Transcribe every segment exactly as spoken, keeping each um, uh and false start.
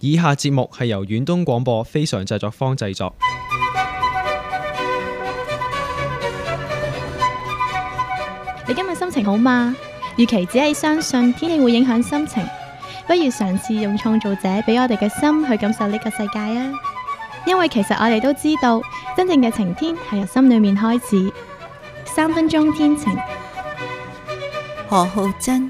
以下節目係由遠東廣播非常製作坊製作。 你今日心情好嗎？與其只係相信天氣會影響心情，不如嘗試用創造者俾我哋嘅心去感受呢個世界啊！因為其實我哋都知道，真正嘅晴天係由心裏面開始。三分鐘天晴， 何浩珍。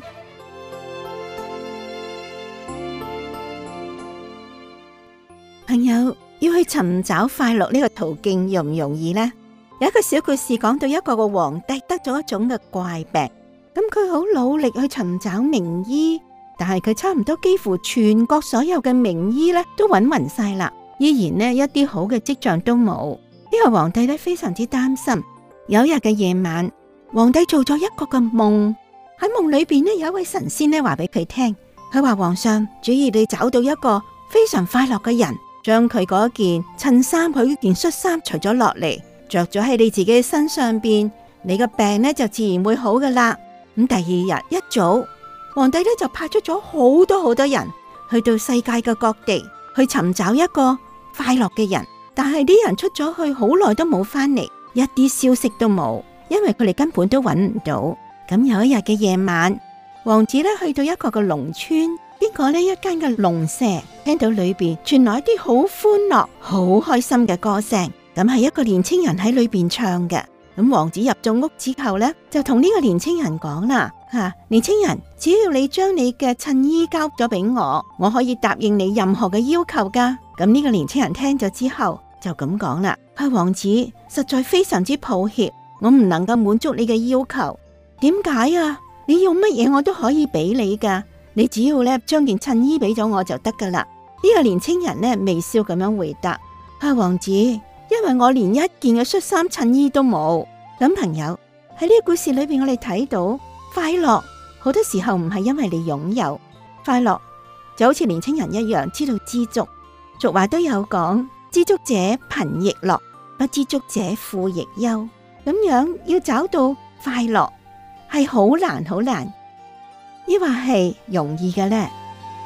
朋友，要去尋找快樂呢個途徑容唔容易呢？有一個小故事講到一個個皇帝得咗一種嘅怪病，咁佢好努力去尋找名醫，但係佢差唔多幾乎全國所有嘅名醫咧都揾勻晒啦，依然呢一啲好嘅跡象都冇。呢個皇帝咧非常之擔心。有一日嘅夜晚，皇帝做咗一個嘅夢，喺夢裏邊呢有一位神仙咧話俾佢聽，佢話皇上，只要你找到一個非常快樂嘅人，將佢嗰件襯衫佢件恤衫除咗落嚟，着咗喺你自己身上邊，你個病呢就自然會好噶啦。咁第二日一早，皇帝呢就派出咗好多好多人去到世界嘅各地去尋找一個快樂嘅人，但係啲人出咗去好耐都冇翻嚟，一啲消息都冇，因為佢哋根本都揾唔到。咁有一日嘅夜晚，王子呢去到一個嘅農村，經過呢一間嘅農舍，聽到裏邊傳來一啲好歡樂、好開心嘅歌聲。咁係一個年青人喺裏邊唱嘅。咁王子入咗屋之後呢，就同呢個年青人講啦：吓、啊，年青人，只要你將你嘅襯衣交咗俾我，我可以答應你任何嘅要求噶。咁呢個年青人聽咗之後就咁講啦：係王子，實在非常之抱歉，我唔能夠滿足你嘅要求。點解啊？你要乜嘢我都可以俾你噶，你只要咧將件襯衣俾咗我就得噶啦。呢個年青人呢，微笑咁樣回答：係王子，因為我連一件嘅恤衫襯衣都冇。咁朋友，喺呢個故事裏邊，我哋睇到快樂好多時候唔係因為你擁有快樂，就好似年青人一樣，知道知足。俗話都有講：知足者貧亦樂，不知足者富亦憂。咁樣要找到快樂係好難好難，抑或係容易嘅呢？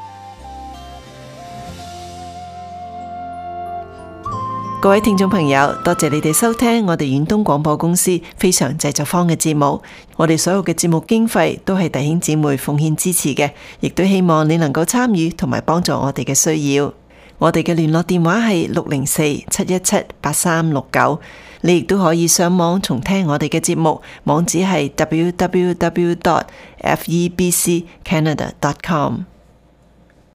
各位聽眾朋友，多謝你哋收聽我哋遠東廣播公司非常製作坊嘅節目。我哋所有嘅節目經費都係弟兄姊妹奉獻支持嘅，亦都希望你能夠參與同埋幫助我哋嘅需要。我哋嘅聯絡電話係六零四七一七八三六九，你亦都可以上網重聽我哋嘅節目，網址係 w w w dot f e b c canada dot com。